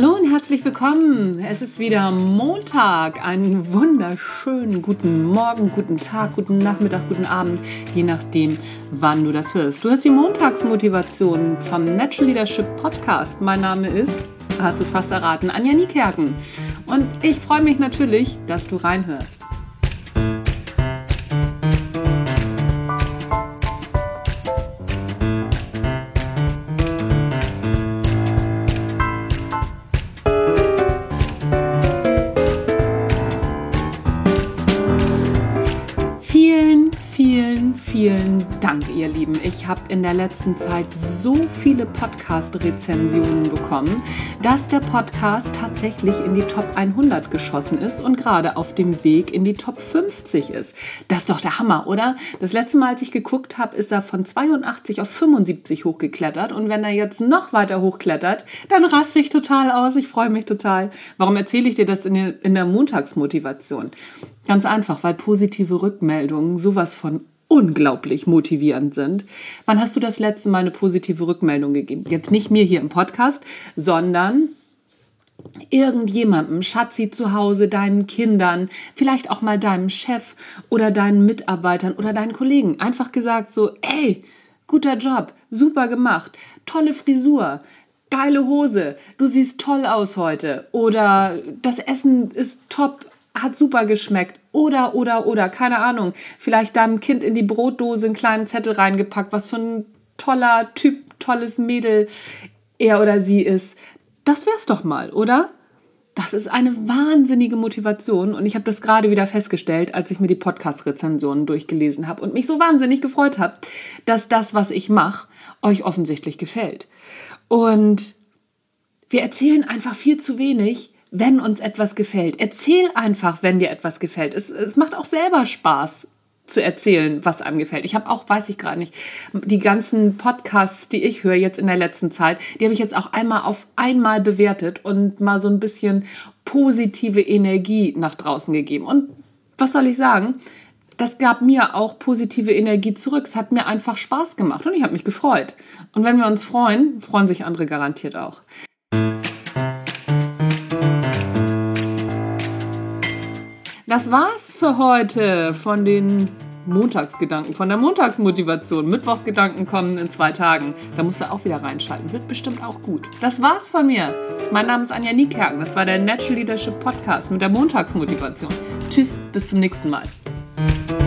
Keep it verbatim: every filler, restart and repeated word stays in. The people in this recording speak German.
Hallo und herzlich willkommen. Es ist wieder Montag. Einen wunderschönen guten Morgen, guten Tag, guten Nachmittag, guten Abend, je nachdem, wann du das hörst. Du hast die Montagsmotivation vom Natural Leadership Podcast. Mein Name ist, hast es fast erraten, Anja Niekerken. Und ich freue mich natürlich, dass du reinhörst. Vielen Dank, ihr Lieben. Ich habe in der letzten Zeit so viele Podcast-Rezensionen bekommen, dass der Podcast tatsächlich in die Top hundert geschossen ist und gerade auf dem Weg in die Top fünfzig ist. Das ist doch der Hammer, oder? Das letzte Mal, als ich geguckt habe, ist er von zweiundachtzig auf fünfundsiebzig hochgeklettert und wenn er jetzt noch weiter hochklettert, dann raste ich total aus. Ich freue mich total. Warum erzähle ich dir das in der, in der Montagsmotivation? Ganz einfach, weil positive Rückmeldungen sowas von unglaublich motivierend sind. Wann hast du das letzte Mal eine positive Rückmeldung gegeben? Jetzt nicht mir hier im Podcast, sondern irgendjemandem, Schatzi zu Hause, deinen Kindern, vielleicht auch mal deinem Chef oder deinen Mitarbeitern oder deinen Kollegen. Einfach gesagt so, ey, guter Job, super gemacht, tolle Frisur, geile Hose, du siehst toll aus heute oder das Essen ist top, hat super geschmeckt. Oder, oder, oder, keine Ahnung, vielleicht deinem Kind in die Brotdose einen kleinen Zettel reingepackt, was für ein toller Typ, tolles Mädel er oder sie ist. Das wär's doch mal, oder? Das ist eine wahnsinnige Motivation und ich habe das gerade wieder festgestellt, als ich mir die Podcast-Rezensionen durchgelesen habe und mich so wahnsinnig gefreut habe, dass das, was ich mache, euch offensichtlich gefällt. Und wir erzählen einfach viel zu wenig, wenn uns etwas gefällt. Erzähl einfach, wenn dir etwas gefällt. Es, es macht auch selber Spaß zu erzählen, was einem gefällt. Ich habe auch, weiß ich gerade nicht, die ganzen Podcasts, die ich höre jetzt in der letzten Zeit, die habe ich jetzt auch einmal auf einmal bewertet und mal so ein bisschen positive Energie nach draußen gegeben. Und was soll ich sagen? Das gab mir auch positive Energie zurück. Es hat mir einfach Spaß gemacht und ich habe mich gefreut. Und wenn wir uns freuen, freuen sich andere garantiert auch. Das war's für heute von den Montagsgedanken, von der Montagsmotivation. Mittwochsgedanken kommen in zwei Tagen. Da musst du auch wieder reinschalten. Wird bestimmt auch gut. Das war's von mir. Mein Name ist Anja Niekerken. Das war der Natural Leadership Podcast mit der Montagsmotivation. Tschüss, bis zum nächsten Mal.